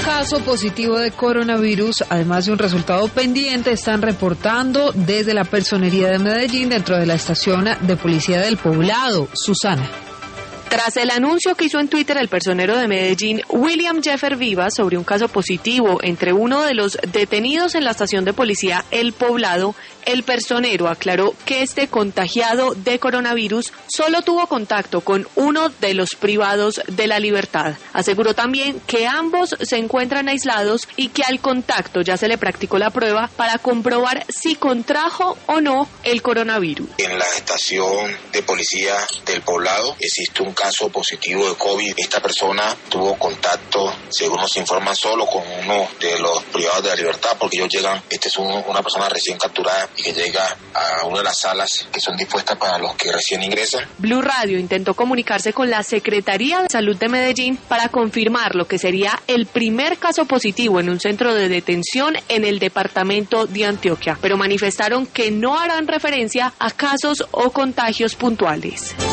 caso positivo de coronavirus, además de un resultado pendiente, están reportando desde la Personería de Medellín dentro de la estación de policía del Poblado. Susana. Tras el anuncio que hizo en Twitter el personero de Medellín, William Jeffer Vivas, sobre un caso positivo entre uno de los detenidos en la estación de policía El Poblado, el personero aclaró que este contagiado de coronavirus solo tuvo contacto con uno de los privados de la libertad. Aseguró también que ambos se encuentran aislados y que al contacto ya se le practicó la prueba para comprobar si contrajo o no el coronavirus. En la estación de policía del Poblado existe un caso positivo de COVID. Esta persona tuvo contacto, según nos informan, solo con uno de los privados de la libertad, porque ellos llegan, una persona recién capturada y que llega a una de las salas que son dispuestas para los que recién ingresan. Blue Radio intentó comunicarse con la Secretaría de Salud de Medellín para confirmar lo que sería el primer caso positivo en un centro de detención en el departamento de Antioquia, pero manifestaron que no harán referencia a casos o contagios puntuales.